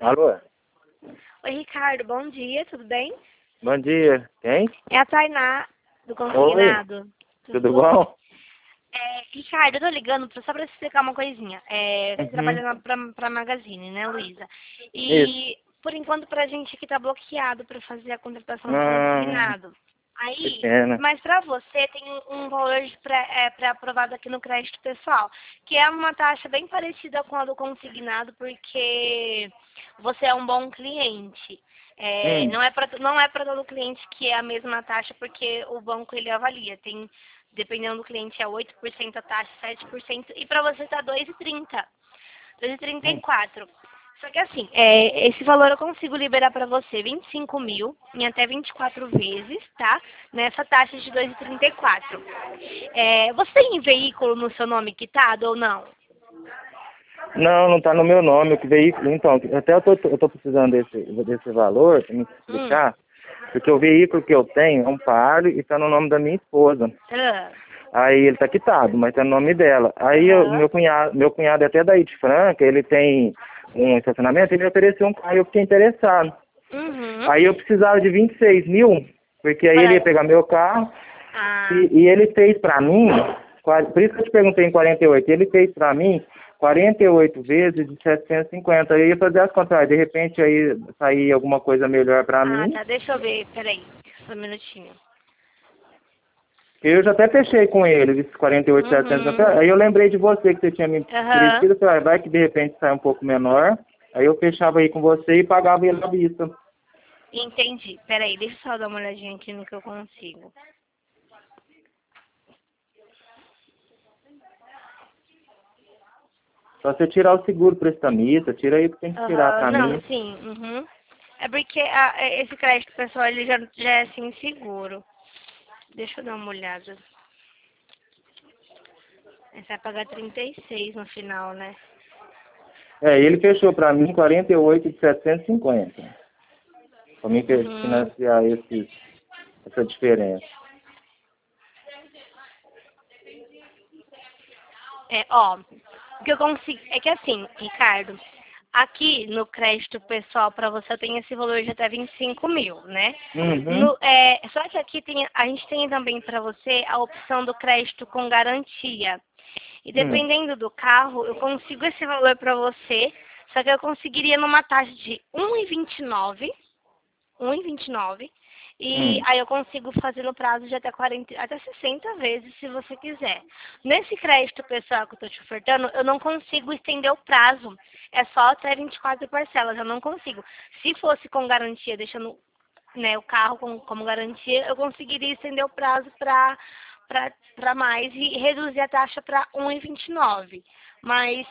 Alô? Oi, Ricardo, bom dia, tudo bem? Bom dia. Quem? É a Tainá, do Oi, Consignado. tudo bom? Ricardo, eu tô ligando só pra te explicar uma coisinha. Você trabalha Uhum. pra Magazine, né, Luísa? Isso. E, por enquanto, pra gente aqui tá bloqueado pra fazer a contratação do Ah, Consignado. que Aí, pena. mas pra você tem um valor de pré-aprovado aqui no crédito pessoal, que é uma taxa bem parecida com a do Consignado, porque você é um bom cliente. Hum. Não é para todo cliente que é a mesma taxa, porque o banco ele avalia. Dependendo do cliente, é 8% a taxa, 7%, e para você tá 2,30, Hum. 2,34. Só que assim, esse valor eu consigo liberar para você 25 mil em até 24 vezes, tá? Nessa taxa de 2,34. Você tem veículo no seu nome quitado ou não? Não, não tá no meu nome, que veículo. Então, até eu tô precisando desse valor, pra me Hum. explicar, porque o veículo que eu tenho é um Palio e tá no nome da minha esposa. Ah, Aí ele tá quitado, mas tá no nome dela. Aí Aham. meu cunhado é até daí de Franca, ele tem um estacionamento, ele me ofereceu um carro e eu fiquei interessado. Uhum. Aí eu precisava de 26 mil, porque aí ele ia Para... pegar meu carro Ah, e ele fez pra mim, por isso que eu te perguntei em 48, ele fez pra mim 48 vezes de 750. Eu ia fazer as contas, de repente aí sair alguma coisa melhor pra mim. tá, deixa eu ver, peraí, só um minutinho. Eu já até fechei com ele, esses 48, Uhum. 750. Aí eu lembrei de você que você tinha me Aham. oferecido, eu falei, vai que de repente sai um pouco menor. Aí eu fechava aí com você e pagava ele à vista. Entendi. Peraí, deixa eu só dar uma olhadinha aqui no que eu consigo. Só você tirar o seguro prestamista, tira aí o que tem que tirar Aham, pra não, mim. sim. Uhum. É porque esse crédito pessoal, ele já é assim seguro. Deixa eu dar uma olhada. Você vai pagar 36 no final, né? É, ele fechou pra mim 48 de 750. Pra mim Uhum. financiar essa diferença. O que eu consigo. É que assim, Ricardo, aqui no crédito pessoal para você tem esse valor de até 25 mil, né? Uhum. Só que aqui a gente tem também para você a opção do crédito com garantia. E Hum. dependendo do carro, eu consigo esse valor para você, só que eu conseguiria numa taxa de 1,29, 1,29, e Hum. aí eu consigo fazer no prazo de até 40, até 60 vezes, se você quiser. Nesse crédito pessoal que eu estou te ofertando, eu não consigo estender o prazo. É só até 24 parcelas, eu não consigo. Se fosse com garantia, deixando, né, o carro como garantia, eu conseguiria estender o prazo para mais e reduzir a taxa para 1,29. Mas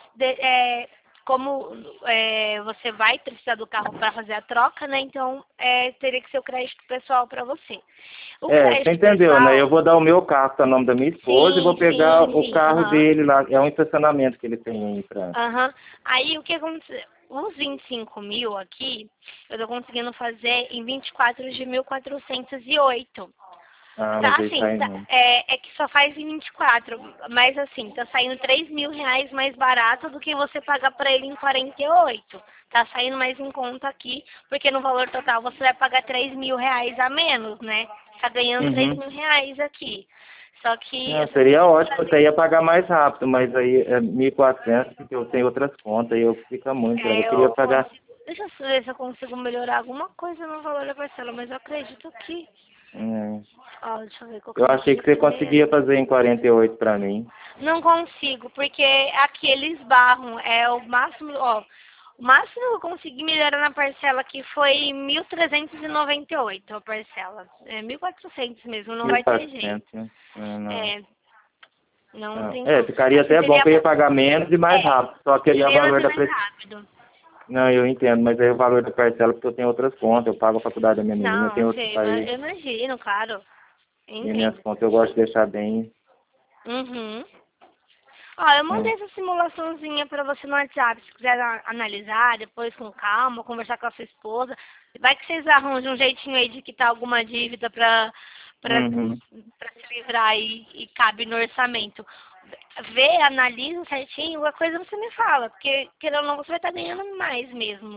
como você vai precisar do carro para fazer a troca, né? Então teria que ser o crédito pessoal para você. O É, você crédito entendeu, né? Eu pessoal, vou dar o meu carro para o nome da minha esposa e vou sim, pegar sim, o sim, carro aham. dele lá. É um estacionamento que ele tem aí pra... Aham. Aí o que aconteceu? Os 25 mil aqui, eu tô conseguindo fazer em 24 de 1.408. Ah, Tá mas aí assim, sai não. é que só faz em 24, mas assim, tá saindo 3 mil reais mais barato do que você pagar pra ele em 48. Tá saindo mais em conta aqui, porque no valor total você vai pagar 3 mil reais a menos, né? Tá ganhando 3 Uhum. mil reais aqui. Só que Não, eu só seria consigo ótimo, eu fazer. até ia pagar mais rápido, mas aí é 1.400 porque eu tenho outras contas e eu fica muito. Eu queria Eu pagar... consigo. Deixa eu ver se eu consigo melhorar alguma coisa no valor da parcela, mas eu acredito que. Hum, Ó, deixa eu ver qual que eu eu vou achei fazer que você conseguia primeiro. fazer em 48 para mim. Não consigo, porque aqui eles barram. É o máximo, ó. O máximo que eu consegui melhorar na parcela aqui foi 1.398 a parcela. É 1.400 mesmo, não vai ter 1.400, jeito. né? Não. É, não Ah, tem é, como. ficaria Assim até bom seria que eu ia pagar menos e mais é, rápido. Só que aí o menos valor e da... mais rápido. Não, eu entendo, mas aí o valor da parcela, porque eu tenho outras contas, eu pago a faculdade da minha menina, eu Não, tenho outro país, eu imagino, claro. Eu e minhas entendo. contas eu gosto de deixar bem. Uhum. Ó, eu mandei Hum. essa simulaçãozinha pra você no WhatsApp, se quiser analisar depois com calma, conversar com a sua esposa. Vai que vocês arranjam um jeitinho aí de quitar alguma dívida pra, Uhum. pra se livrar aí e cabe no orçamento. Vê, analisa certinho, a coisa você me fala, porque querendo ou não você vai estar ganhando mais mesmo.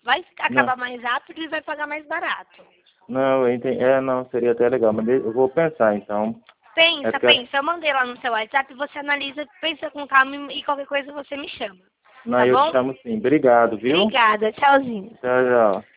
Vai Não, acabar mais rápido e vai pagar mais barato. não, eu entendi. Não, seria até legal, mas eu vou pensar então. É Pensa, porque, pensa. Eu mandei lá no seu WhatsApp, você analisa, pensa com calma e qualquer coisa você me chama. não, Tá eu te bom? chamo sim. Obrigado, viu? Obrigada. Tchauzinho. Tchau, tchau.